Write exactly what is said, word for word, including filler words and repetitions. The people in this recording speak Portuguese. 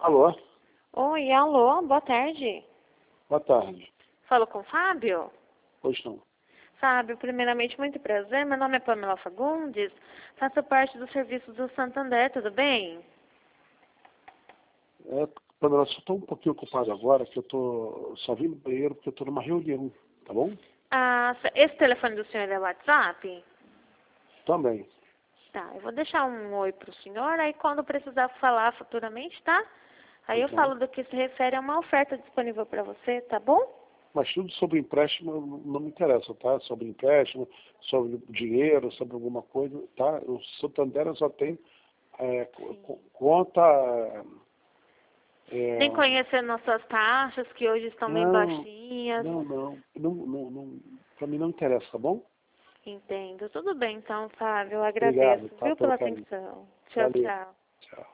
Alô? Oi, alô, boa tarde. Boa tarde. Falo com o Fábio? Pois não. Fábio, primeiramente, muito prazer. Meu nome é Pamela Fagundes. Faço parte do serviço do Santander, tudo bem? É, Pamela, só estou um pouquinho ocupado agora, que eu tô só vim no banheiro porque eu estou numa reunião, tá bom? Ah, esse telefone do senhor é WhatsApp? Também. Tá, eu vou deixar um oi pro senhor, aí quando precisar falar futuramente, tá? Aí eu Pois não. falo do que se refere a uma oferta disponível para você, tá bom? Mas tudo sobre empréstimo não não me interessa, tá? Sobre empréstimo, sobre dinheiro, sobre alguma coisa, tá? O Santander eu só tem é, co- co- conta... Nem É, conhecer nossas taxas, que hoje estão bem não, baixinhas. não, não, não, não, não, pra mim não interessa, tá bom? Entendo. Tudo bem, então, Fábio. Eu agradeço, Obrigado, tá, viu, pelo pela carinho. atenção. Tchau, Valeu. tchau. Tchau.